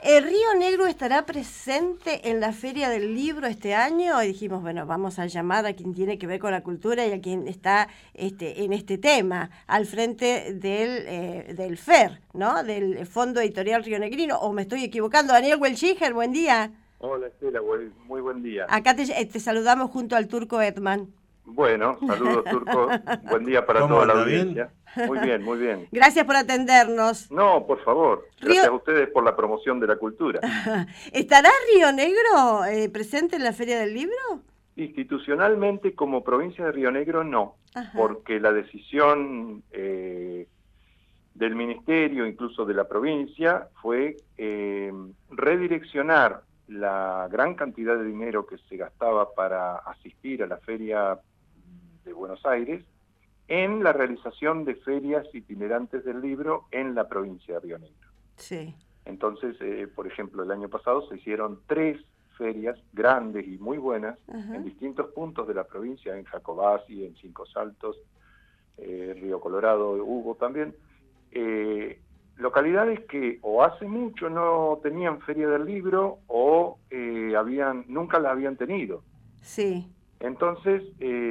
¿Río Negro estará presente en la Feria del Libro este año? Y dijimos, bueno, vamos a llamar a quien tiene que ver con la cultura y a quien está en este tema, al frente del FER, ¿no? Del Fondo Editorial Río Negrino. ¿O me estoy equivocando? Daniel Welchiger, buen día. Hola Estela, muy buen día. Acá te saludamos junto al Turco Edman. Bueno, saludos Turco, buen día para ¿Cómo toda la anda? ¿Bien? audiencia. Muy bien, muy bien. Gracias por atendernos. No, por favor, Río, gracias a ustedes por la promoción de la cultura. ¿Estará Río Negro presente en la Feria del Libro? Institucionalmente, como provincia de Río Negro, no, Ajá. porque la decisión del ministerio, incluso de la provincia, fue redireccionar la gran cantidad de dinero que se gastaba para asistir a la Feria de Buenos Aires en la realización de ferias itinerantes del libro en la provincia de Río Negro. Sí. Entonces, por ejemplo, el año pasado se hicieron 3 ferias grandes y muy buenas en distintos puntos de la provincia, en Jacobasi, en Cinco Saltos, Río Colorado hubo también, localidades que o hace mucho no tenían feria del libro o nunca la habían tenido. Sí. Entonces,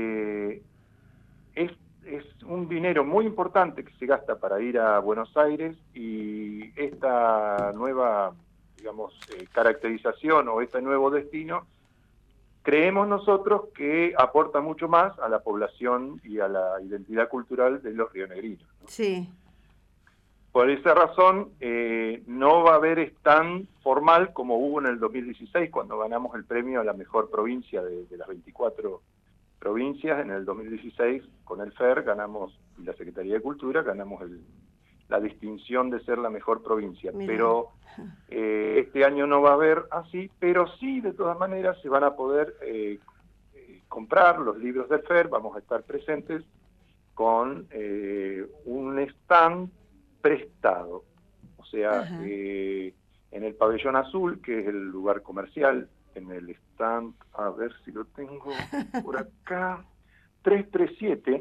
es un dinero muy importante que se gasta para ir a Buenos Aires, y esta nueva, digamos, caracterización o este nuevo destino, creemos nosotros que aporta mucho más a la población y a la identidad cultural de los rionegrinos, ¿no? Sí. Por esa razón, no va a haber stand formal como hubo en el 2016, cuando ganamos el premio a la mejor provincia de las 24 provincias. En el 2016, con el FER ganamos, y la Secretaría de Cultura, ganamos la distinción de ser la mejor provincia. Mirá. Pero este año no va a haber así, pero sí, de todas maneras, se van a poder comprar los libros del FER. Vamos a estar presentes con un stand prestado, o sea, en el pabellón azul, que es el lugar comercial, en el stand, a ver si lo tengo por acá, 337,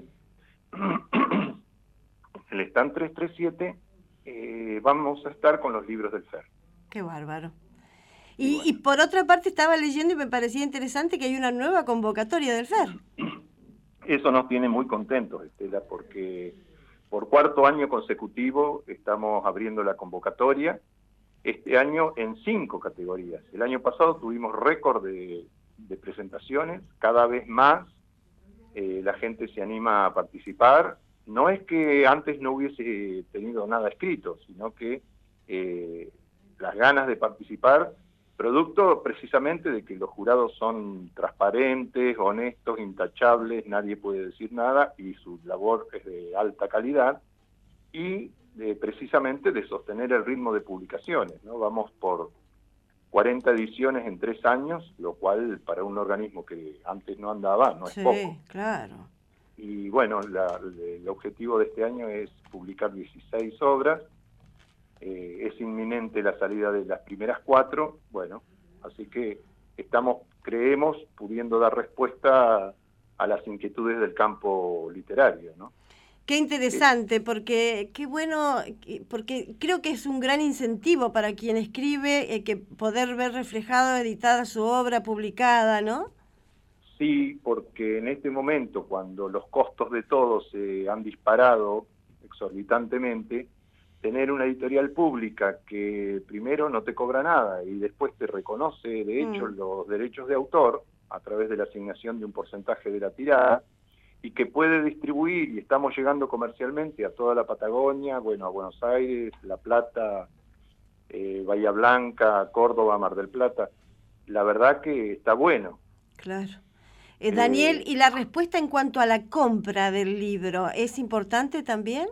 el stand 337, vamos a estar con los libros del FER. Qué bárbaro. Y Y por otra parte estaba leyendo y me parecía interesante que hay una nueva convocatoria del FER. Eso nos tiene muy contentos, Estela, porque por 4º año consecutivo estamos abriendo la convocatoria, este año en 5 categorías. El año pasado tuvimos récord de presentaciones, cada vez más la gente se anima a participar. No es que antes no hubiese tenido nada escrito, sino que las ganas de participar, producto precisamente de que los jurados son transparentes, honestos, intachables, nadie puede decir nada, y su labor es de alta calidad, y precisamente de sostener el ritmo de publicaciones, ¿no? Vamos por 40 ediciones en 3 años, lo cual para un organismo que antes no andaba no es poco. Sí, claro. Y bueno, el objetivo de este año es publicar 16 obras. Es inminente la salida de las primeras 4, bueno, así que creemos, pudiendo dar respuesta a las inquietudes del campo literario, ¿no? Qué interesante, porque qué bueno, porque creo que es un gran incentivo para quien escribe que poder ver reflejado, editada su obra, publicada, ¿no? Sí, porque en este momento, cuando los costos de todo se han disparado exorbitantemente, tener una editorial pública que primero no te cobra nada y después te reconoce, de hecho, los derechos de autor a través de la asignación de un porcentaje de la tirada, y que puede distribuir, y estamos llegando comercialmente a toda la Patagonia, bueno, a Buenos Aires, La Plata, Bahía Blanca, Córdoba, Mar del Plata. La verdad que está bueno. Claro. Daniel, ¿y la respuesta en cuanto a la compra del libro es importante también?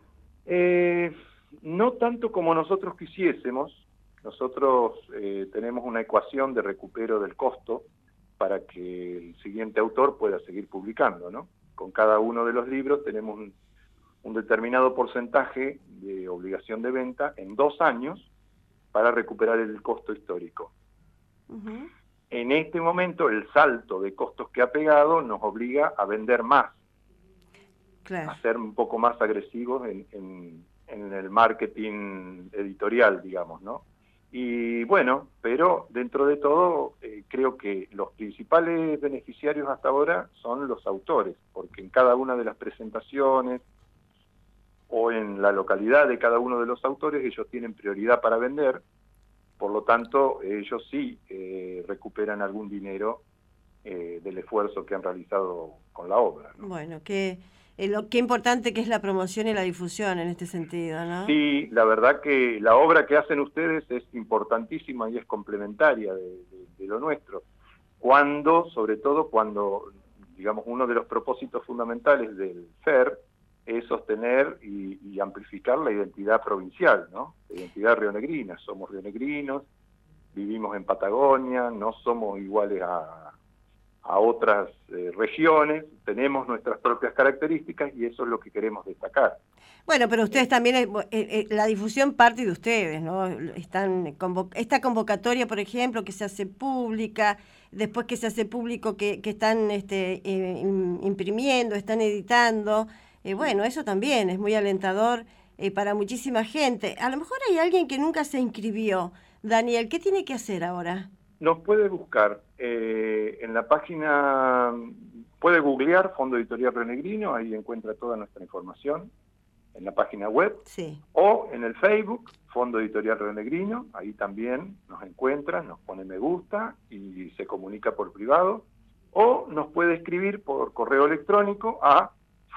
No tanto como nosotros quisiésemos. Nosotros tenemos una ecuación de recupero del costo para que el siguiente autor pueda seguir publicando, ¿no? Con cada uno de los libros tenemos un determinado porcentaje de obligación de venta en 2 años para recuperar el costo histórico. En este momento el salto de costos que ha pegado nos obliga a vender más, claro, a ser un poco más agresivos en el marketing editorial, digamos, ¿no? Y bueno, pero dentro de todo creo que los principales beneficiarios hasta ahora son los autores, porque en cada una de las presentaciones o en la localidad de cada uno de los autores ellos tienen prioridad para vender, por lo tanto ellos sí recuperan algún dinero del esfuerzo que han realizado con la obra, ¿no? Bueno, qué importante que es la promoción y la difusión en este sentido, ¿no? Sí, la verdad que la obra que hacen ustedes es importantísima y es complementaria de lo nuestro. Sobre todo cuando, digamos, uno de los propósitos fundamentales del FER es sostener y amplificar la identidad provincial, ¿no? La identidad rionegrina. Somos rionegrinos, vivimos en Patagonia, no somos iguales a otras regiones, tenemos nuestras propias características y eso es lo que queremos destacar. Bueno, pero ustedes también, la difusión parte de ustedes, ¿no? Esta convocatoria, por ejemplo, que se hace pública, después que se hace público que están imprimiendo, están editando, bueno, eso también es muy alentador para muchísima gente. A lo mejor hay alguien que nunca se inscribió. Daniel, ¿qué tiene que hacer ahora? Nos puede buscar en la página, puede googlear Fondo Editorial Rionegrino, ahí encuentra toda nuestra información, en la página web, sí. O en el Facebook, Fondo Editorial Rionegrino, ahí también nos encuentra, nos pone me gusta y se comunica por privado, o nos puede escribir por correo electrónico a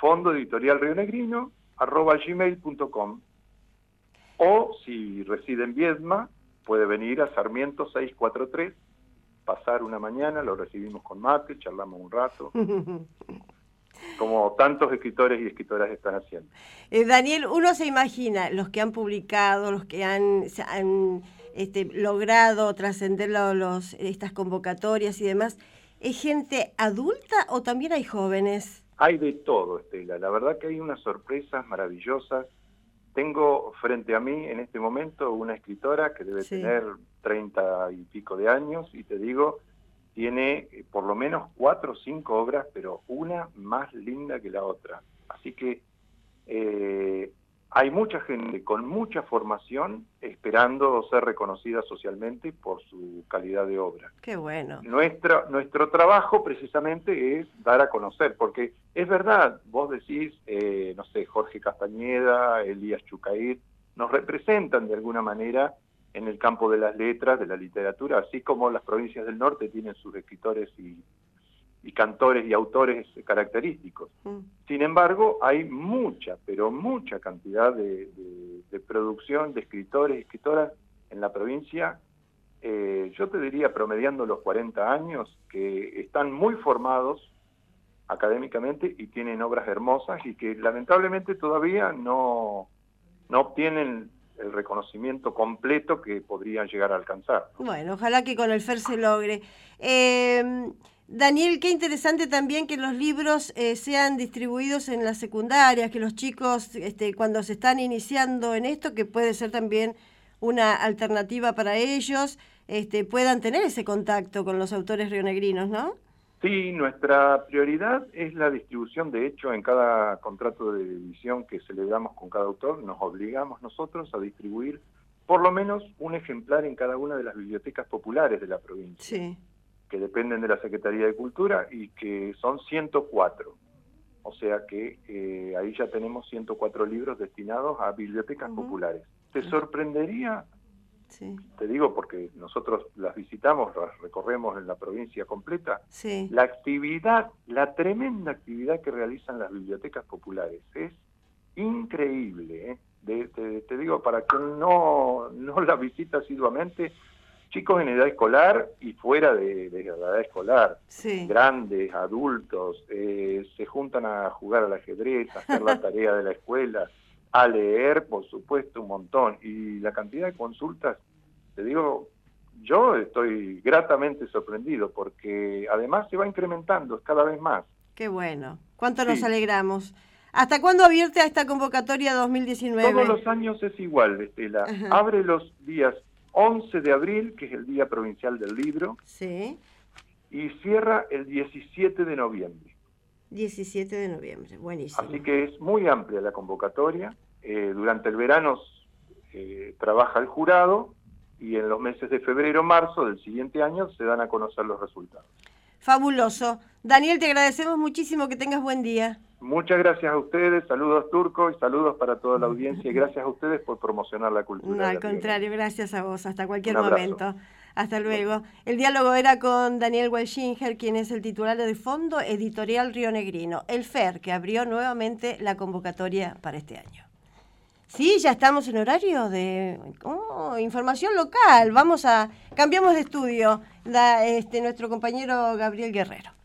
fondoeditorialrionegrino@gmail.com, o si reside en Viedma, puede venir a Sarmiento 643, pasar una mañana, lo recibimos con mate, charlamos un rato, como tantos escritores y escritoras están haciendo. Daniel, uno se imagina los que han publicado, los que han logrado trascender estas convocatorias y demás, ¿es gente adulta o también hay jóvenes? Hay de todo, Estela, la verdad que hay unas sorpresas maravillosas. Tengo frente a mí en este momento una escritora que debe tener 30 y pico de años y te digo, tiene por lo menos 4 o 5 obras, pero una más linda que la otra. Así que hay mucha gente con mucha formación esperando ser reconocida socialmente por su calidad de obra. Qué bueno. Nuestro trabajo precisamente es dar a conocer, porque es verdad, vos decís, no sé, Jorge Castañeda, Elías Chucair, nos representan de alguna manera en el campo de las letras, de la literatura, así como las provincias del norte tienen sus escritores y cantores y autores característicos. Sin embargo, hay mucha, pero mucha cantidad de producción de escritores y escritoras en la provincia, yo te diría promediando los 40 años, que están muy formados académicamente y tienen obras hermosas y que lamentablemente todavía no obtienen el reconocimiento completo que podrían llegar a alcanzar, ¿no? Bueno, ojalá que con el FER se logre. Daniel, qué interesante también que los libros sean distribuidos en las secundarias, que los chicos cuando se están iniciando en esto, que puede ser también una alternativa para ellos, puedan tener ese contacto con los autores rionegrinos, ¿no? Sí, nuestra prioridad es la distribución. De hecho, en cada contrato de edición que celebramos con cada autor, nos obligamos nosotros a distribuir por lo menos un ejemplar en cada una de las bibliotecas populares de la provincia, sí, que dependen de la Secretaría de Cultura y que son 104. O sea que ahí ya tenemos 104 libros destinados a bibliotecas populares. ¿Te sorprendería? Sí. Te digo porque nosotros las visitamos, las recorremos en la provincia completa. Sí. La actividad, la tremenda actividad que realizan las bibliotecas populares es increíble, ¿eh? Te digo, para quien no la visita asiduamente, chicos en edad escolar y fuera de edad escolar, sí, grandes, adultos, se juntan a jugar al ajedrez, a hacer la tarea de la escuela, a leer, por supuesto, un montón. Y la cantidad de consultas, te digo, yo estoy gratamente sorprendido porque además se va incrementando cada vez más. Qué bueno. ¿Cuánto nos alegramos? ¿Hasta cuándo abierta esta convocatoria 2019? Todos los años es igual, Estela. Abre los días 11 de abril, que es el Día Provincial del Libro, sí, y cierra el 17 de noviembre. 17 de noviembre, buenísimo. Así que es muy amplia la convocatoria. Durante el verano trabaja el jurado y en los meses de febrero, marzo del siguiente año se dan a conocer los resultados. Fabuloso. Daniel, te agradecemos muchísimo, que tengas buen día. Muchas gracias a ustedes, saludos Turco y saludos para toda la audiencia y gracias a ustedes por promocionar la cultura. No, al contrario, gracias a vos, hasta cualquier Un abrazo. momento. Hasta luego. El diálogo era con Daniel Walshinger, quien es el titular del Fondo Editorial Rionegrino, el FER, que abrió nuevamente la convocatoria para este año. Sí, ya estamos en horario de información local. Cambiamos de estudio, nuestro compañero Gabriel Guerrero.